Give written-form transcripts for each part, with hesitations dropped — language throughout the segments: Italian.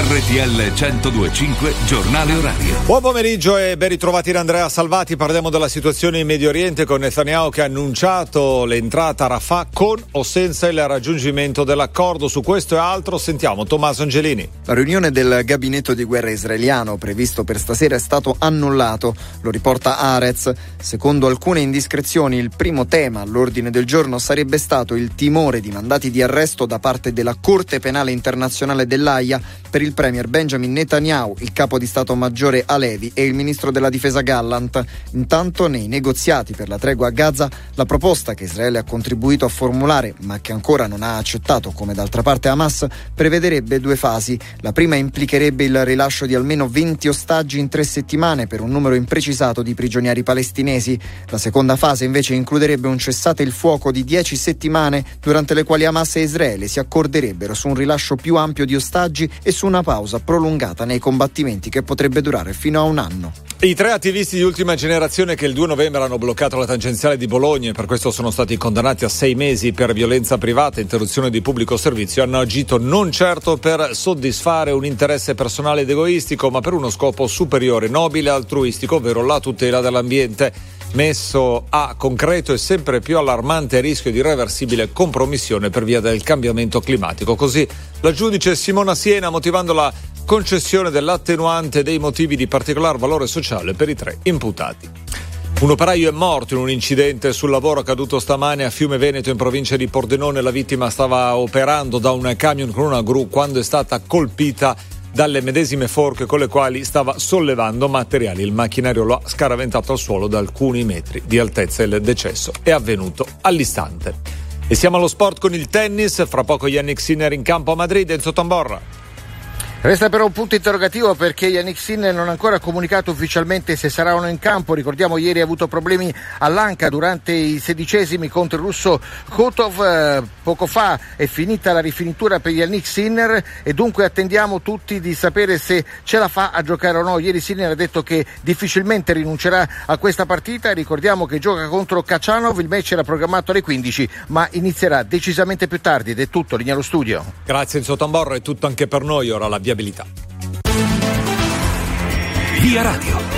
RTL 102.5 Giornale Orario. Buon pomeriggio e ben ritrovati da Andrea Salvati. Parliamo della situazione in Medio Oriente con Netanyahu che ha annunciato l'entrata a Rafah con o senza il raggiungimento dell'accordo. Su questo e altro sentiamo Tommaso Angelini. La riunione del gabinetto di guerra israeliano previsto per stasera è stato annullato, lo riporta Haaretz. Secondo alcune indiscrezioni il primo tema all'ordine del giorno sarebbe stato il timore di mandati di arresto da parte della Corte Penale Internazionale dell'Aia per il premier Benjamin Netanyahu, il capo di Stato Maggiore Halevi e il ministro della Difesa Gallant. Intanto nei negoziati per la tregua a Gaza la proposta che Israele ha contribuito a formulare ma che ancora non ha accettato come d'altra parte Hamas prevederebbe due fasi. La prima implicherebbe il rilascio di almeno 20 ostaggi in 3 settimane per un numero imprecisato di prigionieri palestinesi. La seconda fase invece includerebbe un cessate il fuoco di 10 settimane durante le quali Hamas e Israele si accorderebbero su un rilascio più ampio di ostaggi e su una pausa prolungata nei combattimenti che potrebbe durare fino a un anno. I 3 attivisti di ultima generazione che il 2 novembre hanno bloccato la tangenziale di Bologna e per questo sono stati condannati a 6 mesi per violenza privata e interruzione di pubblico servizio hanno agito non certo per soddisfare un interesse personale ed egoistico, ma per uno scopo superiore, nobile e altruistico, ovvero la tutela dell'ambiente, messo a concreto e sempre più allarmante rischio di irreversibile compromissione per via del cambiamento climatico. Così la giudice Simona Siena, motivando la concessione dell'attenuante dei motivi di particolar valore sociale per i 3 imputati. Un operaio è morto in un incidente sul lavoro accaduto stamane a Fiume Veneto in provincia di Pordenone. La vittima stava operando da un camion con una gru quando è stata colpita dalle medesime forche con le quali stava sollevando materiali. Il macchinario lo ha scaraventato al suolo da alcuni metri di altezza. Il decesso è avvenuto all'istante. E siamo allo sport con il tennis. Fra poco Jannik Sinner in campo a Madrid. Enzo Tamborra. Resta però un punto interrogativo perché Jannik Sinner non ha ancora comunicato ufficialmente se sarà o no in campo. Ricordiamo ieri ha avuto problemi all'anca durante i 16esimi contro il russo Khotov. Poco fa è finita la rifinitura per Jannik Sinner e dunque attendiamo tutti di sapere se ce la fa a giocare o no. Ieri Sinner ha detto che difficilmente rinuncerà a questa partita. Ricordiamo che gioca contro Khachanov, il match era programmato alle 15 ma inizierà decisamente più tardi ed è tutto, linea allo studio. Grazie Enzo Tamborra, è tutto anche per noi, ora la viabilità. Via Radio.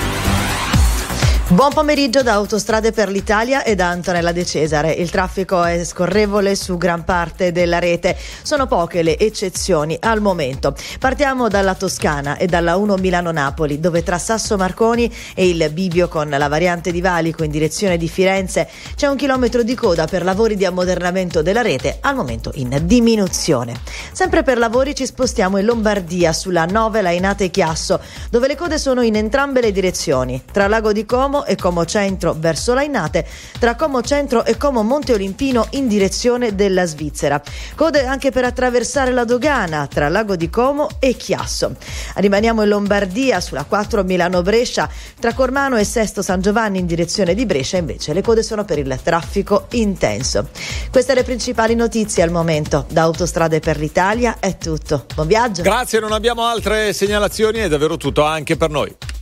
Buon pomeriggio da Autostrade per l'Italia e da Antonella De Cesare. Il traffico è scorrevole su gran parte della rete. Sono poche le eccezioni al momento. Partiamo dalla Toscana e dalla 1 Milano-Napoli, dove tra Sasso Marconi e il bivio con la variante di Valico in direzione di Firenze c'è 1 chilometro di coda per lavori di ammodernamento della rete, al momento in diminuzione. Sempre per lavori ci spostiamo in Lombardia sulla 9 Lainate Chiasso, dove le code sono in entrambe le direzioni, tra Lago di Como e Como Centro verso Lainate, tra Como Centro e Como Monte Olimpino in direzione della Svizzera. Code anche per attraversare la dogana tra Lago di Como e Chiasso. Rimaniamo in Lombardia sulla 4 Milano-Brescia, tra Cormano e Sesto San Giovanni in direzione di Brescia invece le code sono per il traffico intenso. Queste le principali notizie al momento. Da Autostrade per l'Italia è tutto. Buon viaggio. Grazie, non abbiamo altre segnalazioni, è davvero tutto anche per noi.